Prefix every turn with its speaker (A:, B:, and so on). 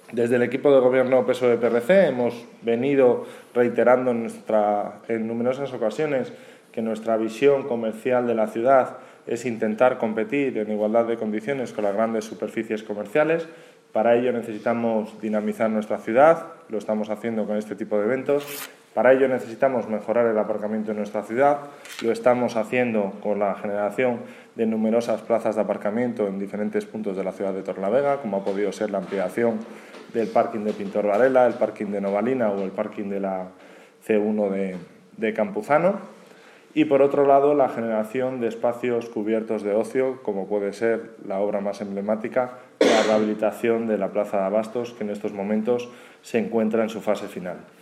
A: Desde el equipo de gobierno PSOE-PRC hemos venido reiterando en numerosas ocasiones que nuestra visión comercial de la ciudad es intentar competir en igualdad de condiciones con las grandes superficies comerciales. Para ello necesitamos dinamizar nuestra ciudad, lo estamos haciendo con este tipo de eventos. Para ello necesitamos mejorar el aparcamiento en nuestra ciudad, lo estamos haciendo con la generación de numerosas plazas de aparcamiento en diferentes puntos de la ciudad de Torrelavega, como ha podido ser la ampliación del parking de Pintor Varela, el parking de Novalina o el parking de la C1 de Campuzano. Y, por otro lado, la generación de espacios cubiertos de ocio, como puede ser la obra más emblemática, la rehabilitación de la Plaza de Abastos, que en estos momentos se encuentra en su fase final.